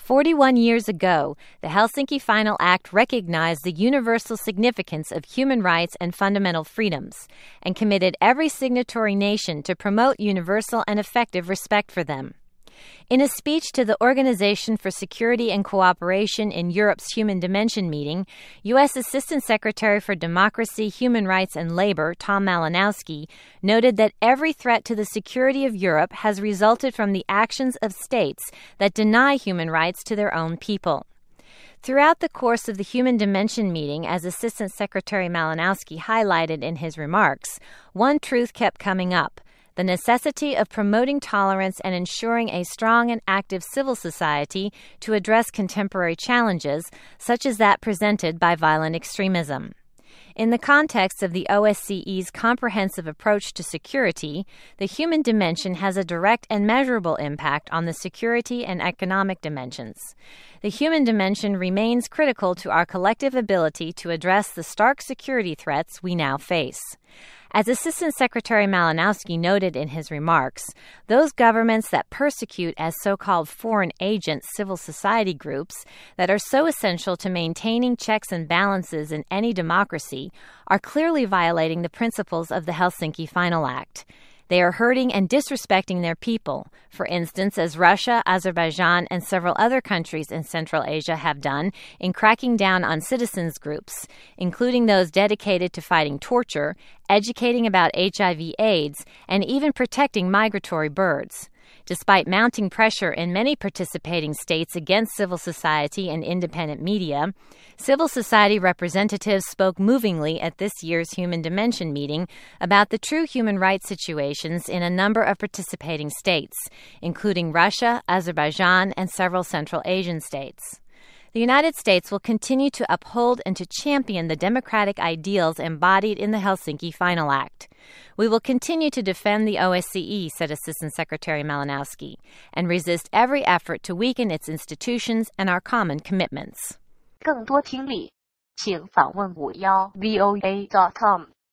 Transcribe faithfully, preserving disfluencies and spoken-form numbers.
forty-one years ago, the Helsinki Final Act recognized the universal significance of human rights and fundamental freedoms, and committed every signatory nation to promote universal and effective respect for them. In a speech to the Organization for Security and Cooperation in Europe's Human Dimension meeting, U S Assistant Secretary for Democracy, Human Rights and Labor, Tom Malinowski, noted that every threat to the security of Europe has resulted from the actions of states that deny human rights to their own people. Throughout the course of the Human Dimension meeting, as Assistant Secretary Malinowski highlighted in his remarks, one truth kept coming up: the necessity of promoting tolerance and ensuring a strong and active civil society to address contemporary challenges, such as that presented by violent extremism. In the context of the O S C E's comprehensive approach to security, the human dimension has a direct and measurable impact on the security and economic dimensions. The human dimension remains critical to our collective ability to address the stark security threats we now face. As Assistant Secretary Malinowski noted in his remarks, those governments that persecute as so-called foreign agent civil society groups that are so essential to maintaining checks and balances in any democracy are clearly violating the principles of the Helsinki Final Act. They are hurting and disrespecting their people, for instance, as Russia, Azerbaijan, and several other countries in Central Asia have done in cracking down on citizens groups, including those dedicated to fighting torture, educating about H I V AIDS, and even protecting migratory birds. Despite mounting pressure in many participating states against civil society and independent media, civil society representatives spoke movingly at this year's Human Dimension meeting about the true human rights situations in a number of participating states, including Russia, Azerbaijan, and several Central Asian states. The United States will continue to uphold and to champion the democratic ideals embodied in the Helsinki Final Act. We will continue to defend the O S C E, said Assistant Secretary Malinowski, and resist every effort to weaken its institutions and our common commitments. 更多听力，请访问五幺 V O A dot com。